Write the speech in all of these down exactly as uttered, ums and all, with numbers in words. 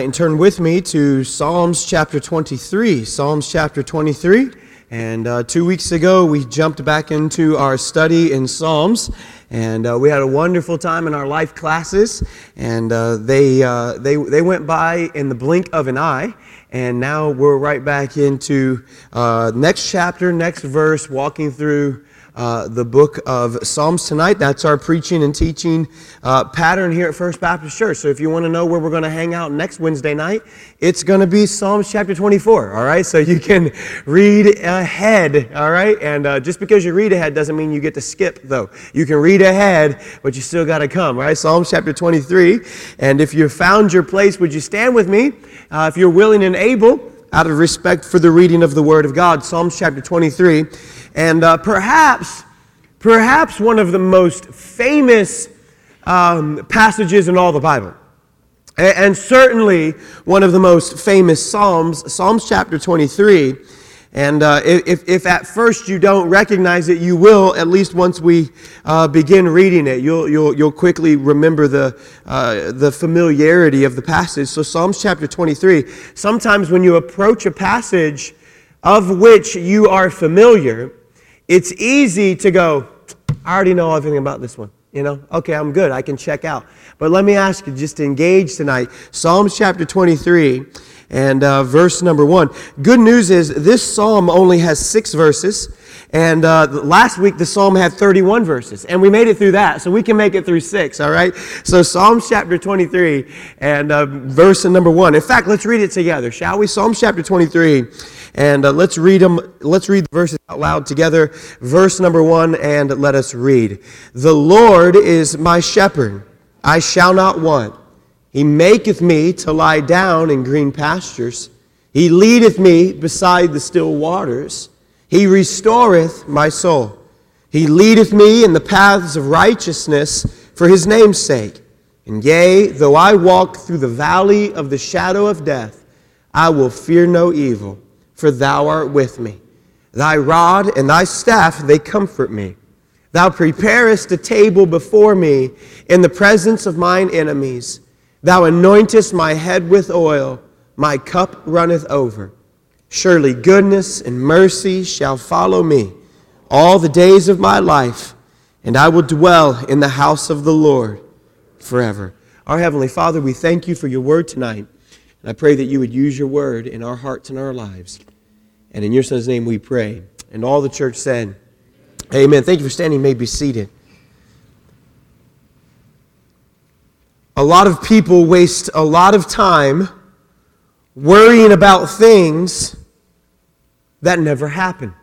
And turn with me to Psalms chapter twenty-three. Psalms chapter twenty-three. And uh, two weeks ago, we jumped back into our study in Psalms. And uh, we had a wonderful time in our life classes. And uh, they, uh, they, they went by in the blink of an eye. And now we're right back into uh, next chapter, next verse, walking through Uh, the book of Psalms tonight. That's our preaching and teaching uh, pattern here at First Baptist Church. So if you want to know where we're going to hang out next Wednesday night, it's going to be Psalms chapter twenty-four, all right? So you can read ahead, all right? And uh, just because you read ahead doesn't mean you get to skip, though. You can read ahead, but you still got to come, all right? Psalms chapter twenty-three. And if you found your place, would you stand with me? Uh, if you're willing and able, out of respect for the reading of the Word of God, Psalms chapter twenty-three. And uh, perhaps, perhaps one of the most famous um, passages in all the Bible. And, and certainly one of the most famous Psalms, Psalms chapter twenty-three. And uh, if, if at first you don't recognize it, you will, at least once we uh, begin reading it. You'll, you'll, you'll quickly remember the, uh, the familiarity of the passage. So Psalms chapter twenty-three, sometimes when you approach a passage of which you are familiar, it's easy to go, I already know everything about this one. You know, okay, I'm good. I can check out. But let me ask you just to engage tonight. Psalms chapter twenty-three and uh, verse number one. Good news is this psalm only has six verses. And uh, last week the psalm had thirty-one verses. And we made it through that. So we can make it through six, all right? So Psalms chapter twenty-three and uh, verse number one. In fact, let's read it together, shall we? Psalms chapter twenty-three. And uh, let's read them. Let's read the verses out loud together. Verse number one, and let us read. The Lord is my shepherd; I shall not want. He maketh me to lie down in green pastures. He leadeth me beside the still waters. He restoreth my soul. He leadeth me in the paths of righteousness for his name's sake. And yea, though I walk through the valley of the shadow of death, I will fear no evil. For thou art with me. Thy rod and thy staff, they comfort me. Thou preparest a table before me in the presence of mine enemies. Thou anointest my head with oil. My cup runneth over. Surely goodness and mercy shall follow me all the days of my life, and I will dwell in the house of the Lord forever. Our Heavenly Father, we thank you for your word tonight. And I pray that you would use your word in our hearts and our lives. And in your Son's name we pray. And all the church said, amen. Thank you for standing. You may be seated. A lot of people waste a lot of time worrying about things that never happen.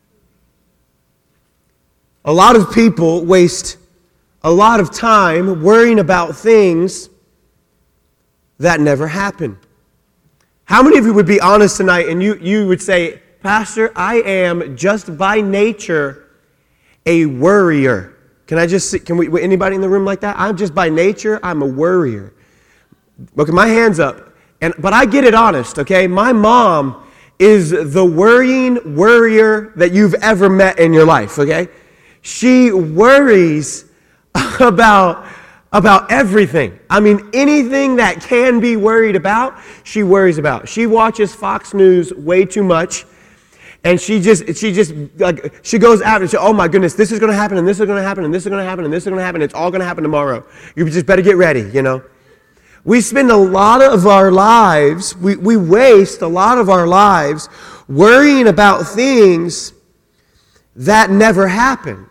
A lot of people waste a lot of time worrying about things that never happen. How many of you would be honest tonight and you, you would say, Pastor, I am just by nature a worrier. Can I just see, can we, anybody in the room like that? I'm just by nature, I'm a worrier. Okay, my hand's up. And but I get it honest, okay? My mom is the worrying worrier that you've ever met in your life, okay? She worries about About everything. I mean, anything that can be worried about, she worries about. She watches Fox News way too much, and she just, she just, like, she goes out and she, oh my goodness, this is going to happen, and this is going to happen, and this is going to happen, and this is going to happen. It's all going to happen tomorrow. You just better get ready, you know. We spend a lot of our lives, we, we waste a lot of our lives worrying about things that never happen.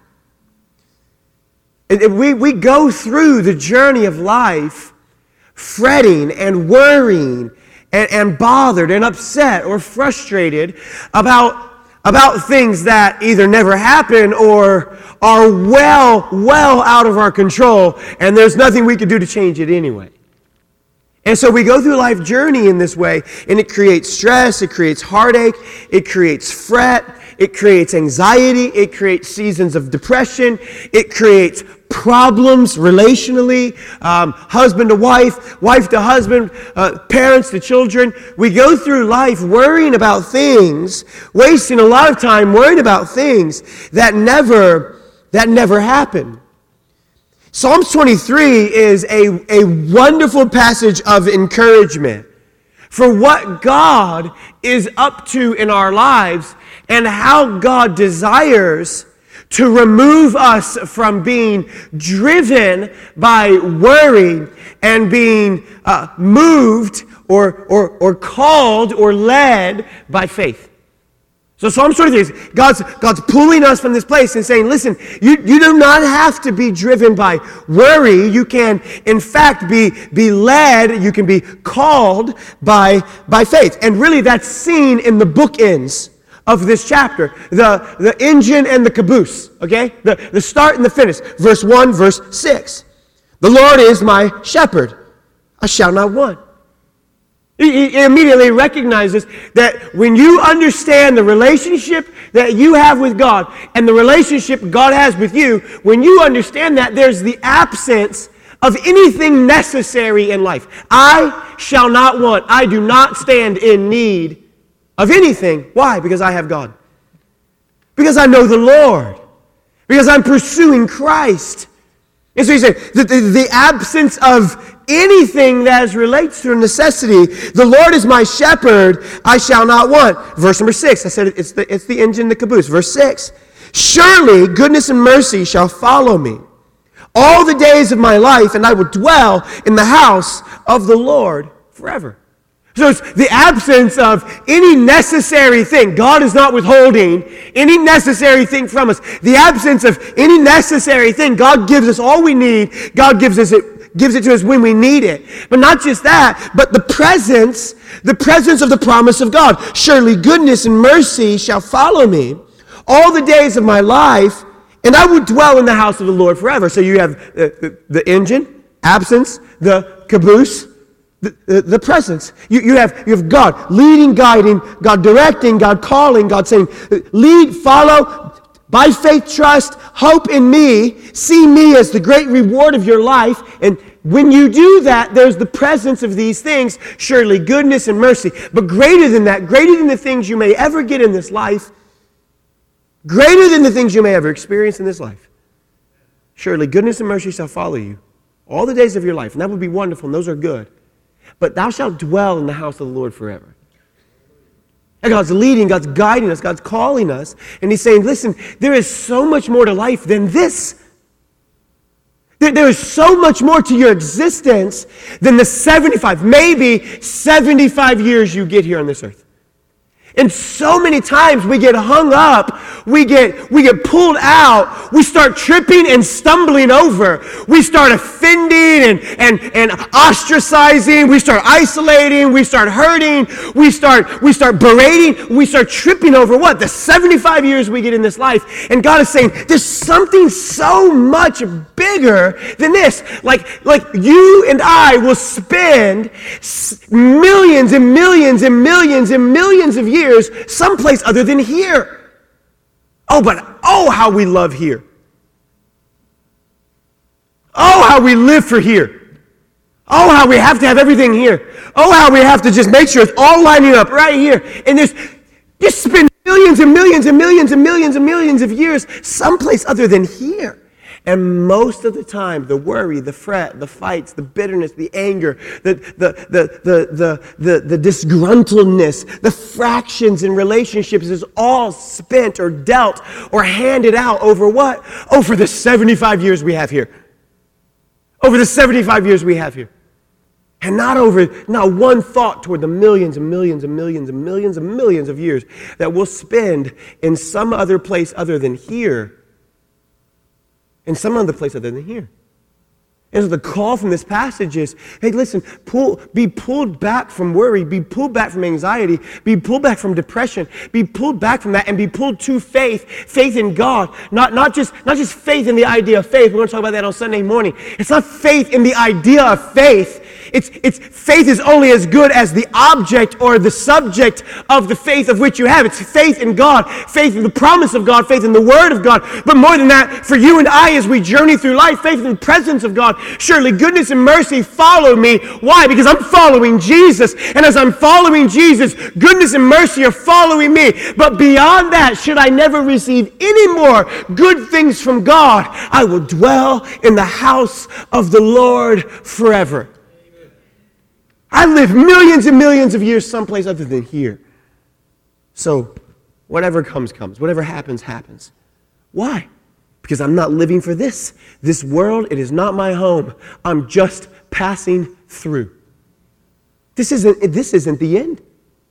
We, we go through the journey of life fretting and worrying and, and bothered and upset or frustrated about, about things that either never happen or are well, well out of our control, and there's nothing we can do to change it anyway. And so we go through life journey in this way, and it creates stress, it creates heartache, it creates fret, it creates anxiety, it creates seasons of depression, it creates problems relationally, um, husband to wife, wife to husband, uh, parents to children. We go through life worrying about things, wasting a lot of time worrying about things that never, that never happen. Psalms twenty-three is a, a wonderful passage of encouragement. for what God is up to in our lives and how God desires to remove us from being driven by worry and being uh, moved or, or, or called or led by faith. So Psalm twenty-three is God's, God's pulling us from this place and saying, listen, you, you do not have to be driven by worry. You can, in fact, be, be led. You can be called by, by faith. And really that's seen in the bookends of this chapter. The, the engine and the caboose, okay? The, the start and the finish. Verse one, verse six. The Lord is my shepherd. I shall not want. He immediately recognizes that when you understand the relationship that you have with God and the relationship God has with you, when you understand that, there's the absence of anything necessary in life. I shall not want. I do not stand in need of anything. Why? Because I have God. Because I know the Lord. Because I'm pursuing Christ. And so he said, the, the, the absence of anything that relates to a necessity. The Lord is my shepherd, I shall not want. Verse number six, I said it's the, it's the engine, the caboose. Verse six, surely goodness and mercy shall follow me all the days of my life, and I will dwell in the house of the Lord forever. So it's the absence of any necessary thing. God is not withholding any necessary thing from us. The absence of any necessary thing. God gives us all we need. God gives us it, gives it to us when we need it. But not just that, but the presence, the presence of the promise of God. Surely goodness and mercy shall follow me all the days of my life, and I will dwell in the house of the Lord forever. So you have the, the, the engine, absence, the caboose, The, the, the presence. You, you, have, you have God leading, guiding, God directing, God calling, God saying, lead, follow, by faith, trust, hope in me, see me as the great reward of your life. And when you do that, there's the presence of these things, surely goodness and mercy. But greater than that, greater than the things you may ever get in this life, greater than the things you may ever experience in this life, surely goodness and mercy shall follow you all the days of your life. And that would be wonderful, and those are good. But thou shalt dwell in the house of the Lord forever. And God's leading, God's guiding us, God's calling us. And he's saying, listen, there is so much more to life than this. There, there is so much more to your existence than the seventy-five, maybe seventy-five years you get here on this earth. And so many times we get hung up, we get we get pulled out, we start tripping and stumbling over, we start offending and, and, and ostracizing, we start isolating, we start hurting, we start we start berating, we start tripping over what? The seventy-five years we get in this life. And God is saying, there's something so much bigger than this. Like, like you and I will spend millions and millions and millions and millions of years someplace other than here. Oh, but oh, how we love here. Oh, how we live for here. Oh, how we have to have everything here. Oh, how we have to just make sure it's all lining up right here. And there's just spend millions and millions and millions and millions and millions of years someplace other than here. And most of the time, the worry, the fret, the fights, the bitterness, the anger, the, the, the, the, the, the, the disgruntledness, the fractions in relationships is all spent or dealt or handed out over what? Over the seventy-five years we have here. Over the seventy-five years we have here. And not over, not one thought toward the millions and millions and millions and millions and millions of years that we'll spend in some other place other than here. In some other place other than here. And so the call from this passage is, hey, listen, pull, be pulled back from worry, be pulled back from anxiety, be pulled back from depression, be pulled back from that, and be pulled to faith, faith in God. Not, not, just, not just faith in the idea of faith. We're going to talk about that on Sunday morning. It's not faith in the idea of faith. It's, it's faith is only as good as the object or the subject of the faith of which you have. It's faith in God, faith in the promise of God, faith in the Word of God. But more than that, for you and I as we journey through life, faith in the presence of God. Surely goodness and mercy follow me. Why? Because I'm following Jesus. And as I'm following Jesus, goodness and mercy are following me. But beyond that, should I never receive any more good things from God, I will dwell in the house of the Lord forever. I live millions and millions of years someplace other than here. So whatever comes, comes. Whatever happens, happens. Why? Because I'm not living for this. This world, it is not my home. I'm just passing through. This isn't, this isn't the end.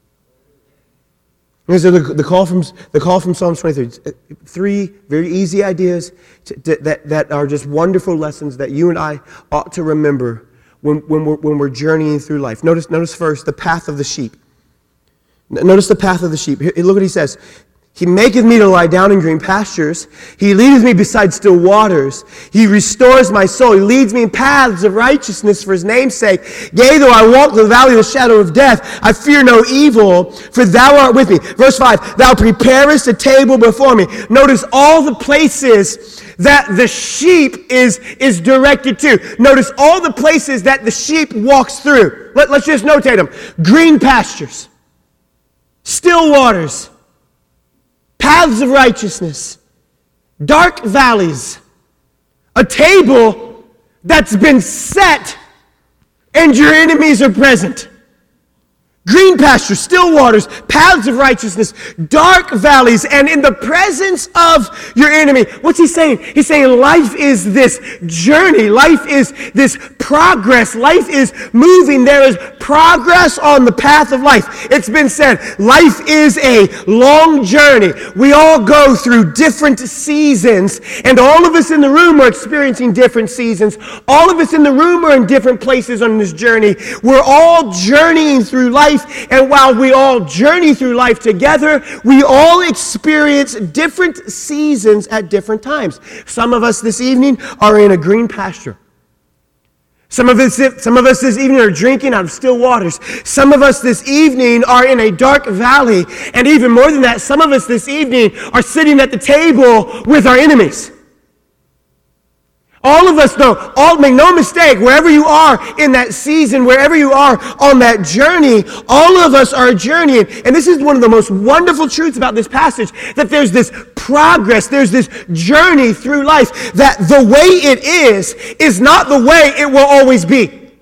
Here's the, the, call from, the call from Psalms twenty-three. Three very easy ideas to, to, that, that are just wonderful lessons that you and I ought to remember when, when, we're, when we're journeying through life. Notice, notice first the path of the sheep. Notice the path of the sheep. Here, look what he says. He maketh me to lie down in green pastures. He leadeth me beside still waters. He restores my soul. He leads me in paths of righteousness for his name's sake. Yea, though I walk through the valley of the shadow of death, I fear no evil, for thou art with me. Verse five, thou preparest a table before me. Notice all the places that the sheep is, is directed to. Notice all the places that the sheep walks through. Let, let's just notate them. Green pastures, still waters, paths of righteousness, dark valleys, a table that's been set and your enemies are present. Green pastures, still waters, paths of righteousness, dark valleys, and in the presence of your enemy. What's he saying? He's saying life is this journey. Life is this progress. Life is moving. There is progress on the path of life. It's been said, life is a long journey. We all go through different seasons, and all of us in the room are experiencing different seasons. All of us in the room are in different places on this journey. We're all journeying through life. And while we all journey through life together, we all experience different seasons at different times. Some of us this evening are in a green pasture. Some of us, some of us this evening are drinking out of still waters. Some of us this evening are in a dark valley. And even more than that, some of us this evening are sitting at the table with our enemies. All of us know, all, make no mistake, wherever you are in that season, wherever you are on that journey, all of us are journeying. And this is one of the most wonderful truths about this passage, that there's this progress, there's this journey through life, that the way it is, is not the way it will always be.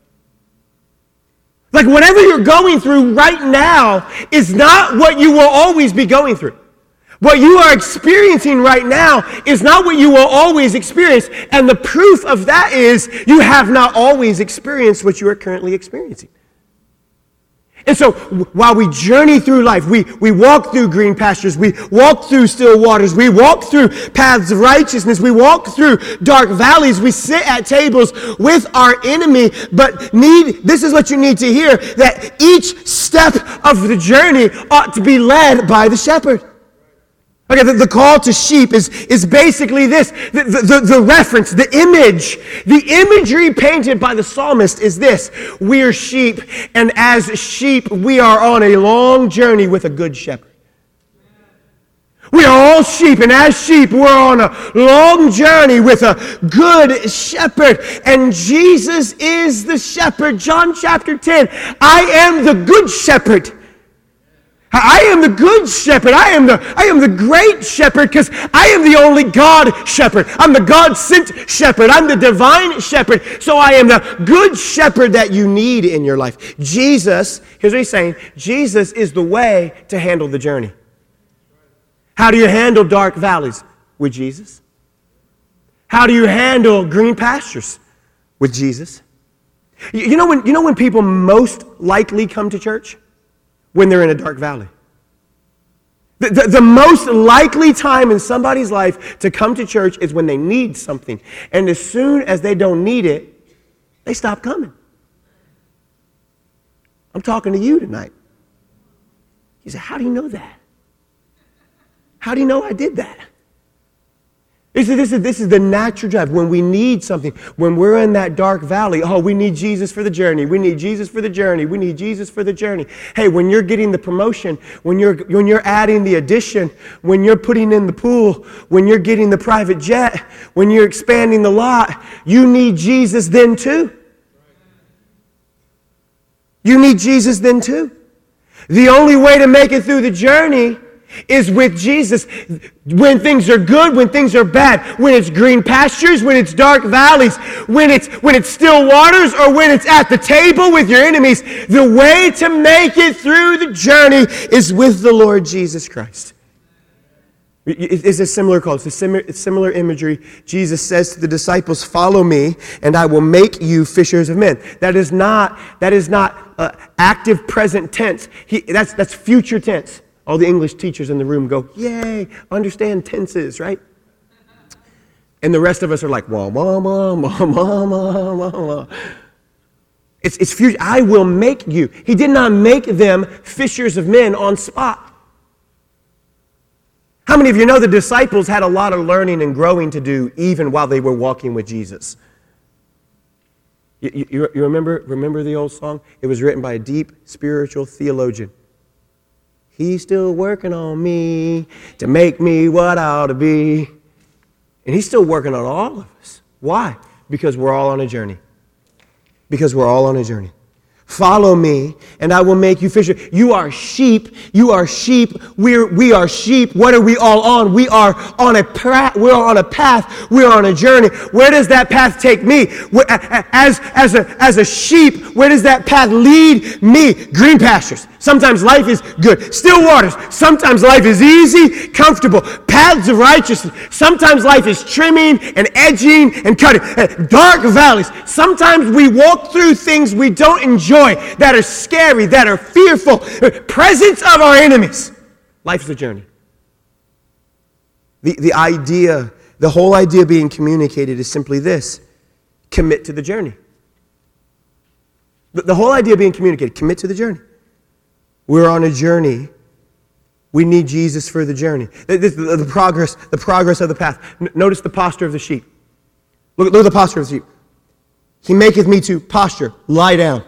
Like whatever you're going through right now is not what you will always be going through. What you are experiencing right now is not what you will always experience. And the proof of that is you have not always experienced what you are currently experiencing. And so while we journey through life, we, we walk through green pastures, we walk through still waters, we walk through paths of righteousness, we walk through dark valleys, we sit at tables with our enemy, but need, this is what you need to hear, that each step of the journey ought to be led by the shepherd. Okay, the, the call to sheep is, is basically this. The, the, the reference, the image, the imagery painted by the psalmist is this. We are sheep, and as sheep, we are on a long journey with a good shepherd. We are all sheep, and as sheep, we're on a long journey with a good shepherd. And Jesus is the shepherd. John chapter ten, I am the good shepherd. I am the good shepherd. I am the, I am the great shepherd because I am the only God shepherd. I'm the God-sent shepherd. I'm the divine shepherd. So I am the good shepherd that you need in your life. Jesus, here's what he's saying, Jesus is the way to handle the journey. How do you handle dark valleys? With Jesus. How do you handle green pastures? With Jesus. You, you know when, you know when people most likely come to church? When they're in a dark valley. The, the, the most likely time in somebody's life to come to church is when they need something. And as soon as they don't need it, they stop coming. I'm talking to you tonight. You say, how do you know that? How do you know I did that? This is, this, is, this is the natural drive. When we need something, when we're in that dark valley, oh, we need Jesus for the journey. We need Jesus for the journey. We need Jesus for the journey. Hey, when you're getting the promotion, when you're, when you're adding the addition, when you're putting in the pool, when you're getting the private jet, when you're expanding the lot, you need Jesus then too. You need Jesus then too. The only way to make it through the journey is with Jesus. When things are good, when things are bad, when it's green pastures, when it's dark valleys, when it's when it's still waters, or when it's at the table with your enemies, the way to make it through the journey is with the Lord Jesus Christ. It's a similar call. It's a similar, similar imagery. Jesus says to the disciples, "Follow me, and I will make you fishers of men." That is not that is not uh, active present tense. He, that's that's future tense. All the English teachers in the room go, "Yay! Understand tenses, right?" And the rest of us are like, "Wah wah wah wah wah wah wah wah." It's it's future. I will make you. He did not make them fishers of men on spot. How many of you know the disciples had a lot of learning and growing to do even while they were walking with Jesus? You, you, you remember, remember the old song? It was written by a deep spiritual theologian. He's still working on me to make me what I ought to be. And he's still working on all of us. Why? Because we're all on a journey. Because we're all on a journey. Follow me, and I will make you fishers. You are sheep. You are sheep. We're, we are sheep. What are we all on? We are on a path. We're on a path. We're on a journey. Where does that path take me? As, as, a, as a sheep, where does that path lead me? Green pastures. Sometimes life is good. Still waters. Sometimes life is easy, comfortable. Paths of righteousness. Sometimes life is trimming and edging and cutting. Dark valleys. Sometimes we walk through things we don't enjoy, that are scary, that are fearful. Presence of our enemies. Life's a journey. The, the idea, the whole idea being communicated is simply this: commit to the journey. The, the whole idea being communicated, commit to the journey. We're on a journey. We need Jesus for the journey. The, the, the progress, the progress of the path. N- notice the posture of the sheep. Look, look at the posture of the sheep. He maketh me to posture, lie down.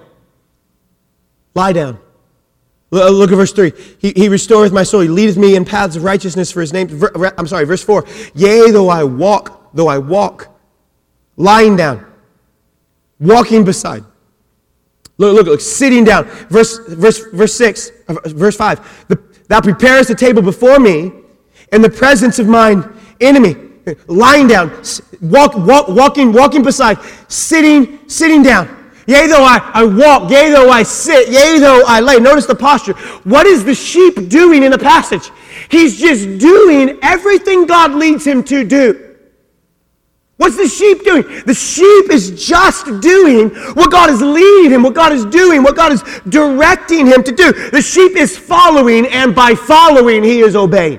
Lie down. Look at verse three. He, he restoreth my soul. He leadeth me in paths of righteousness for his name. I'm sorry, verse four. Yea, though I walk, though I walk, lying down, walking beside. Look, look, look, sitting down. Verse, verse, verse six, verse five. The, Thou preparest a table before me in the presence of mine enemy. Lying down, walk, walk, walking, walking beside, sitting, sitting down. Yea, though I, I walk, yea, though I sit, yea, though I lay. Notice the posture. What is the sheep doing in the passage? He's just doing everything God leads him to do. What's the sheep doing? The sheep is just doing what God is leading him, what God is doing, what God is directing him to do. The sheep is following, and by following, he is obeying.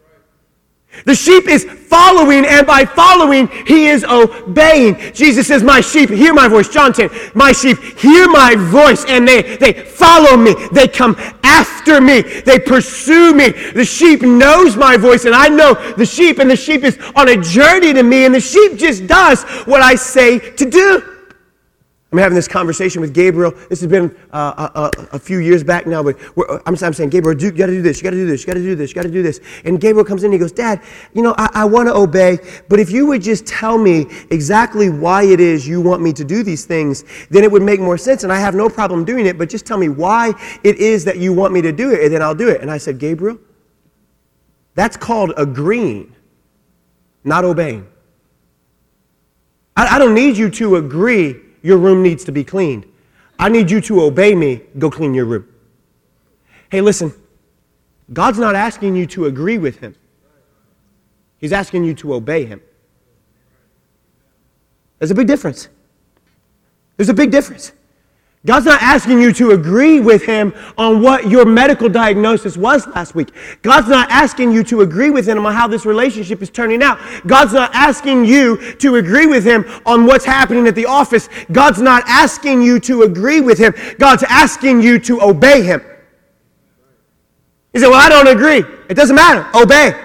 The sheep is following, and by following, he is obeying. Jesus says, my sheep hear my voice. John ten, my sheep hear my voice, and they, they follow me. They come after me. They pursue me. The sheep knows my voice, and I know the sheep, and the sheep is on a journey to me, and the sheep just does what I say to do. I'm having this conversation with Gabriel. This has been uh, a, a, a few years back now, but we're, I'm, I'm saying, Gabriel, you got to do this, you got to do this, you got to do this, you got to do this. And Gabriel comes in and he goes, Dad, you know, I, I want to obey, but if you would just tell me exactly why it is you want me to do these things, then it would make more sense. And I have no problem doing it, but just tell me why it is that you want me to do it, and then I'll do it. And I said, Gabriel, that's called agreeing, not obeying. I, I don't need you to agree your room needs to be cleaned. I need you to obey me. Go clean your room. Hey, listen. God's not asking you to agree with him. He's asking you to obey him. There's a big difference. There's a big difference. God's not asking you to agree with him on what your medical diagnosis was last week. God's not asking you to agree with him on how this relationship is turning out. God's not asking you to agree with him on what's happening at the office. God's not asking you to agree with him. God's asking you to obey him. You say, well, I don't agree. It doesn't matter. Obey.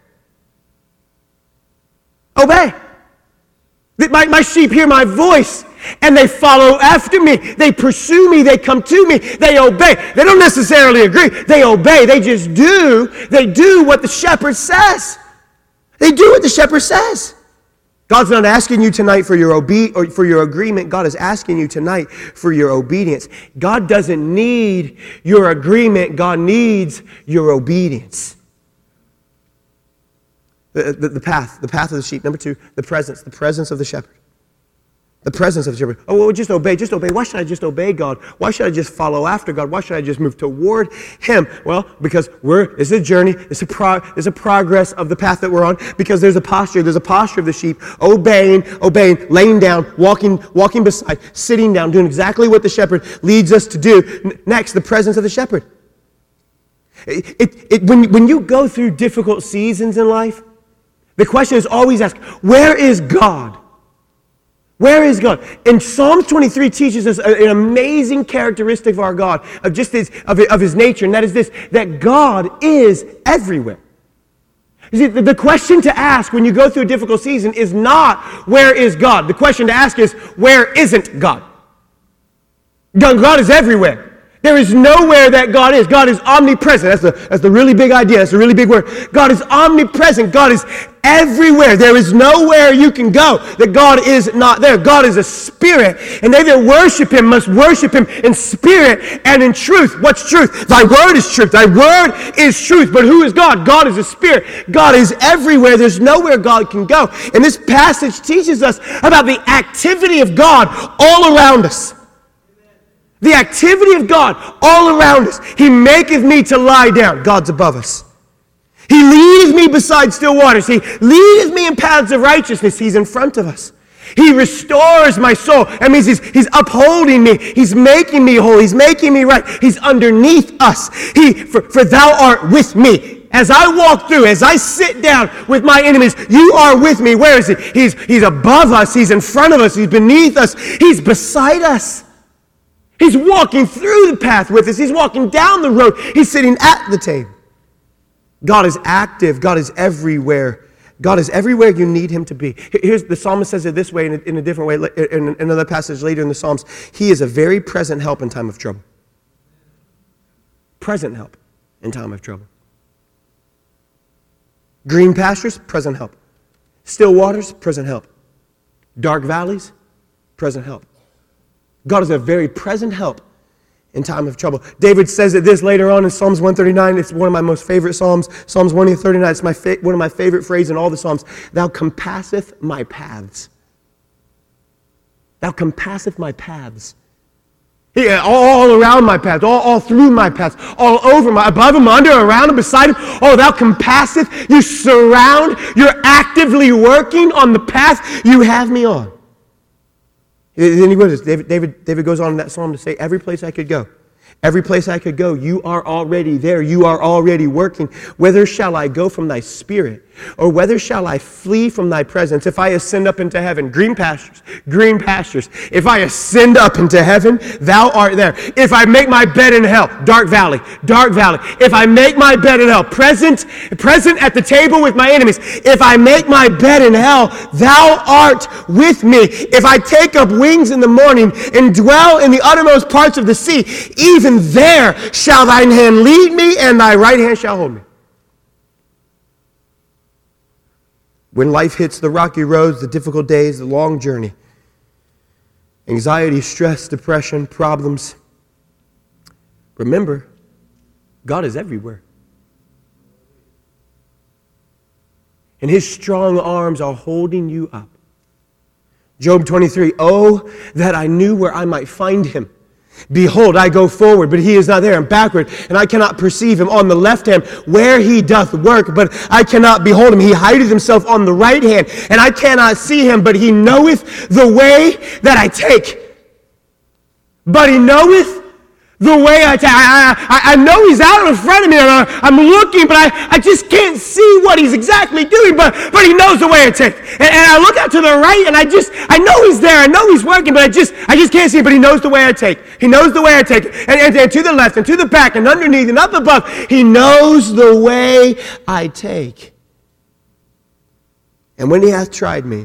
Obey. My, my sheep hear my voice, and they follow after me. They pursue me. They come to me. They obey. They don't necessarily agree. They obey. They just do. They do what the shepherd says. They do what the shepherd says. God's not asking you tonight for your obe- or for your agreement. God is asking you tonight for your obedience. God doesn't need your agreement. God needs your obedience. The, the, the path, the path of the sheep. Number two, the presence, the presence of the shepherd. The presence of the shepherd. Oh, well, just obey, just obey. Why should I just obey God? Why should I just follow after God? Why should I just move toward Him? Well, because we're, it's a journey, it's a, pro, it's a progress of the path that we're on, because there's a posture, there's a posture of the sheep, obeying, obeying, laying down, walking, walking beside, sitting down, doing exactly what the shepherd leads us to do. Next, the presence of the shepherd. It, it, it, when, when you go through difficult seasons in life, the question is always asked, where is God? Where is God? And Psalms twenty-three teaches us an amazing characteristic of our God, of just his, of, of his nature, and that is this, that God is everywhere. You see, the, the question to ask when you go through a difficult season is not, where is God? The question to ask is, where isn't God? God is everywhere. There is nowhere that God is. God is omnipresent. That's the, that's the really big idea. That's a really big word. God is omnipresent. God is everywhere. There is nowhere you can go that God is not there. God is a spirit, and they that worship Him must worship Him in spirit and in truth. What's truth? Thy word is truth. Thy word is truth. But who is God? God is a spirit. God is everywhere. There's nowhere God can go. And this passage teaches us about the activity of God all around us. The activity of God all around us. He maketh me to lie down. God's above us. He leadeth me beside still waters. He leadeth me in paths of righteousness. He's in front of us. He restores my soul. That means he's, he's upholding me. He's making me whole. He's making me right. He's underneath us. He, for, for thou art with me. As I walk through, as I sit down with my enemies, you are with me. Where is he? He's, he's above us. He's in front of us. He's beneath us. He's beside us. He's walking through the path with us. He's walking down the road. He's sitting at the table. God is active. God is everywhere. God is everywhere you need Him to be. Here's the psalmist says it this way in a, in a different way in another passage later in the Psalms. He is a very present help in time of trouble. Present help in time of trouble. Green pastures, present help. Still waters, present help. Dark valleys, present help. God is a very present help in time of trouble. David says it this later on in Psalms one thirty-nine. It's one of my most favorite Psalms. Psalms one thirty-nine. It's my fa- one of my favorite phrases in all the Psalms. Thou compasseth my paths. Thou compasseth my paths. Yeah, all around my paths, all, all through my paths, all over my, above him, under, around him, beside him. Oh, thou compasseth, you surround, you're actively working on the path you have me on. Then he goes, David, David, David goes on in that psalm to say, every place I could go, every place I could go, you are already there. You are already working. Whither shall I go from thy spirit? Or whither shall I flee from thy presence? If I ascend up into heaven, green pastures, green pastures. If I ascend up into heaven, thou art there. If I make my bed in hell, dark valley, dark valley. If I make my bed in hell, present, present at the table with my enemies. If I make my bed in hell, thou art with me. If I take up wings in the morning and dwell in the uttermost parts of the sea, even there shall thine hand lead me and thy right hand shall hold me. When life hits the rocky roads, the difficult days, the long journey, anxiety, stress, depression, problems, remember, God is everywhere. And His strong arms are holding you up. Job twenty-three, oh, that I knew where I might find Him. Behold, I go forward, but He is not there, and backward, and I cannot perceive Him. On the left hand, where He doth work, but I cannot behold Him. He hideth Himself on the right hand, and I cannot see Him, but He knoweth the way that I take. But He knoweth the way I take. I, I, I know He's out in front of me, and I, I'm looking, but I, I just can't see what He's exactly doing, but, but He knows the way I take. And, and I look out to the right, and I just, I know He's there, I know He's working, but I just, I just can't see it, but He knows the way I take. He knows the way I take. And, and, and to the left, and to the back, and underneath, and up above, He knows the way I take. And when He hath tried me,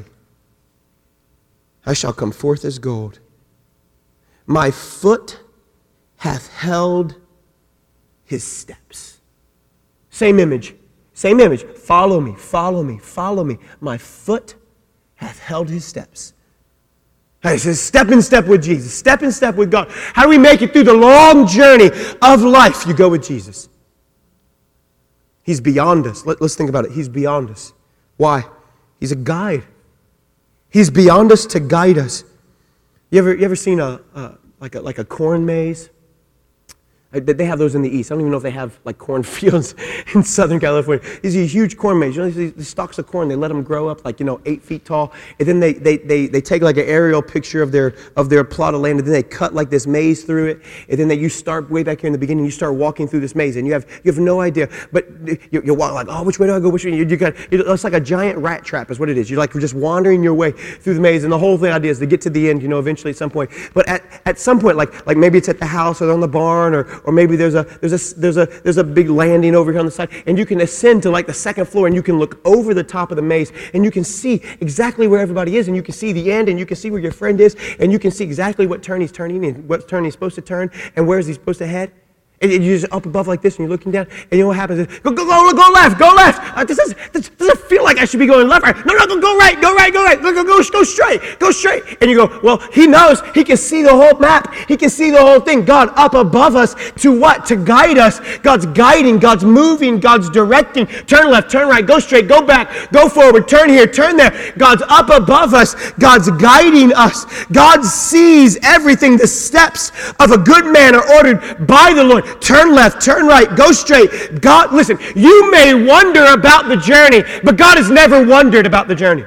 I shall come forth as gold. My foot hath held His steps. Same image. Same image. Follow me, follow me, follow me. My foot hath held His steps. He says, step in step with Jesus. Step in step with God. How do we make it through the long journey of life? You go with Jesus. He's beyond us. Let, let's think about it. He's beyond us. Why? He's a guide. He's beyond us to guide us. You ever, you ever seen a, uh, like a like a corn maze? They have those in the East. I don't even know if they have like cornfields in Southern California. These are huge corn maze. You know, these, these stalks of corn, they let them grow up like, you know, eight feet tall. And then they, they, they, they take like an aerial picture of their of their plot of land, and then they cut like this maze through it. And then they, you start way back here in the beginning, you start walking through this maze, and you have you have no idea. But you, you walk like, oh, which way do I go? Which way? You, you got, it's like a giant rat trap is what it is. You're like you're just wandering your way through the maze, and the whole thing idea is to get to the end, you know, eventually at some point. But at, at some point, like like maybe it's at the house or on the barn, or or maybe there's a There's a, there's, a, there's a big landing over here on the side, and you can ascend to like the second floor, and you can look over the top of the maze, and you can see exactly where everybody is, and you can see the end, and you can see where your friend is, and you can see exactly what turn he's turning, and what turn he's supposed to turn, and where is he supposed to head. And you're just up above like this, and you're looking down, and you know what happens? Go, go, go, go left, go left. Uh, this, is, this doesn't feel like I should be going left. Right. No, no, go, go right, go right, go right. Go, go, go, go straight, go straight. And you go, well, he knows. He can see the whole map. He can see the whole thing. God up above us to what? To guide us. God's guiding. God's moving. God's directing. Turn left, turn right, go straight, go back, go forward, turn here, turn there. God's up above us. God's guiding us. God sees everything. The steps of a good man are ordered by the Lord. Turn left, turn right, go straight. God, listen, you may wonder about the journey, but God has never wondered about the journey.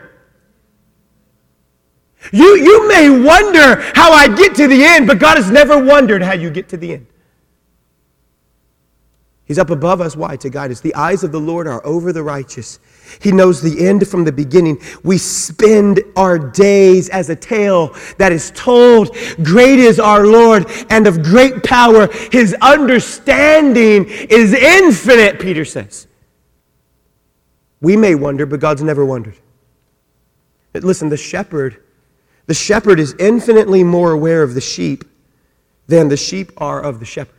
You, you may wonder how I get to the end, but God has never wondered how you get to the end. He's up above us. Why? To guide us. The eyes of the Lord are over the righteous. He knows the end from the beginning. We spend our days as a tale that is told. Great is our Lord, and of great power. His understanding is infinite, Peter says. We may wonder, but God's never wondered. Listen, the shepherd, the shepherd is infinitely more aware of the sheep than the sheep are of the shepherd.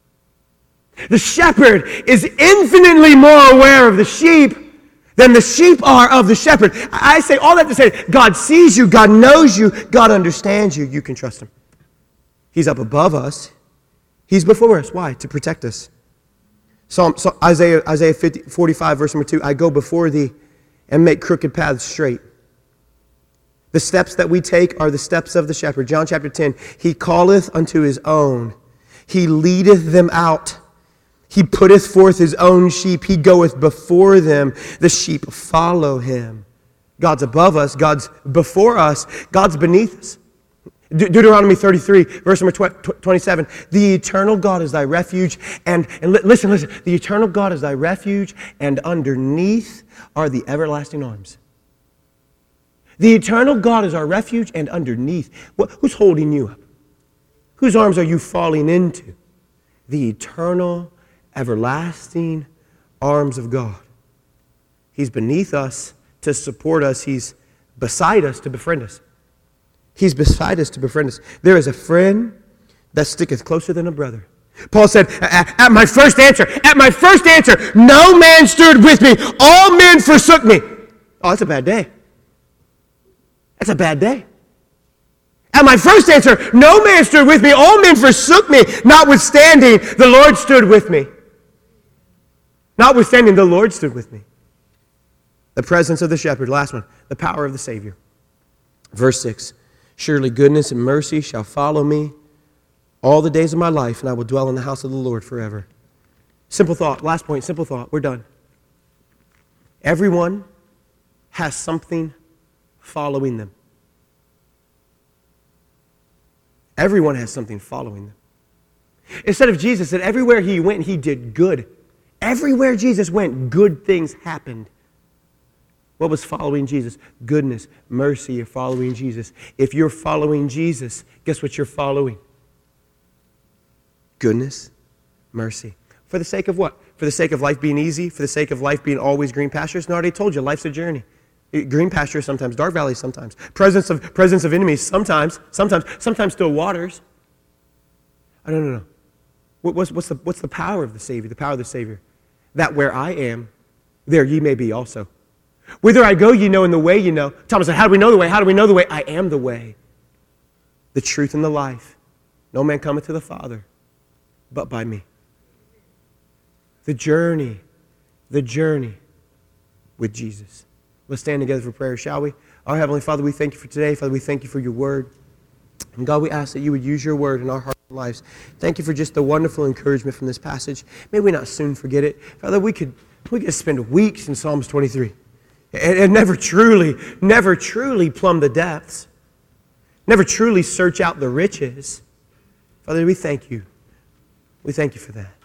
The shepherd is infinitely more aware of the sheep than the sheep are of the shepherd. I say all that to say, God sees you, God knows you, God understands you. You can trust him. He's up above us. He's before us. Why? To protect us. Psalm, so Isaiah, Isaiah fifty, forty-five, verse number two, I go before thee and make crooked paths straight. The steps that we take are the steps of the shepherd. John chapter ten, he calleth unto his own. He leadeth them out. He putteth forth his own sheep. He goeth before them. The sheep follow him. God's above us. God's before us. God's beneath us. De- Deuteronomy thirty-three, verse number twenty-seven. The eternal God is thy refuge. And, and li- listen, listen. The eternal God is thy refuge, and underneath are the everlasting arms. The eternal God is our refuge, and underneath. What, who's holding you up? Whose arms are you falling into? The eternal, everlasting arms of God. He's beneath us to support us. He's beside us to befriend us. He's beside us to befriend us. There is a friend that sticketh closer than a brother. Paul said, at my first answer, at my first answer, no man stood with me. All men forsook me. Oh, that's a bad day. That's a bad day. At my first answer, no man stood with me. All men forsook me. Notwithstanding, the Lord stood with me. Notwithstanding, the Lord stood with me. The presence of the shepherd. Last one. The power of the Savior. Verse six. Surely goodness and mercy shall follow me all the days of my life, and I will dwell in the house of the Lord forever. Simple thought. Last point. Simple thought. We're done. Everyone has something following them. Everyone has something following them. Instead of Jesus said everywhere he went, he did good. Everywhere Jesus went, good things happened. What was following Jesus? Goodness, mercy. You're following Jesus. If you're following Jesus, guess what you're following? Goodness, mercy. For the sake of what? For the sake of life being easy? For the sake of life being always green pastures? No, I already told you, life's a journey. Green pastures sometimes, dark valleys sometimes. Presence of, presence of enemies sometimes, sometimes, sometimes still waters. I don't know. What, what's, what's, the, what's the power of the Savior? The power of the Savior. That where I am, there ye may be also. Whither I go, ye know, and the way ye know. Thomas said, how do we know the way? How do we know the way? I am the way, the truth, and the life. No man cometh to the Father but by me. The journey, the journey with Jesus. Let's stand together for prayer, shall we? Our Heavenly Father, we thank you for today. Father, we thank you for your word. And God, we ask that you would use your word in our hearts and lives. Thank you for just the wonderful encouragement from this passage. May we not soon forget it. Father, we could, we could spend weeks in Psalms twenty-three and, and never truly, never truly plumb the depths. Never truly search out the riches. Father, we thank you. We thank you for that.